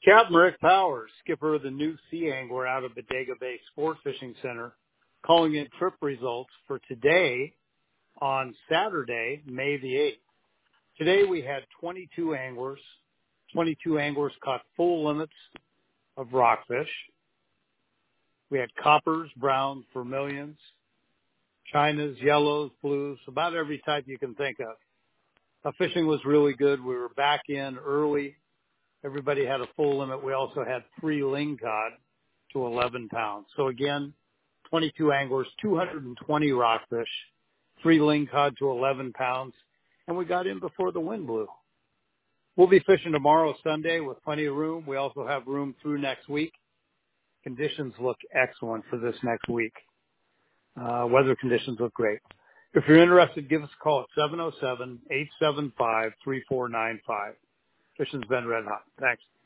Captain Rick Powers, skipper of the New Sea Angler out of Bodega Bay Sport Fishing Center, calling in trip results for today on Saturday, May the 8th. Today we had 22 anglers. 22 anglers caught full limits of rockfish. We had coppers, browns, vermilions, chinas, yellows, blues, about every type you can think of. The fishing was really good. We were back in early. Everybody had a full limit. We also had 3 lingcod to 11 pounds. So again, 22 anglers, 220 rockfish, 3 lingcod to 11 pounds, and we got in before the wind blew. We'll be fishing tomorrow, Sunday, with plenty of room. We also have room through next week. Conditions look excellent for this next week. Weather conditions look great. If you're interested, give us a call at 707-875-3495. Fishing's been red hot. Thanks.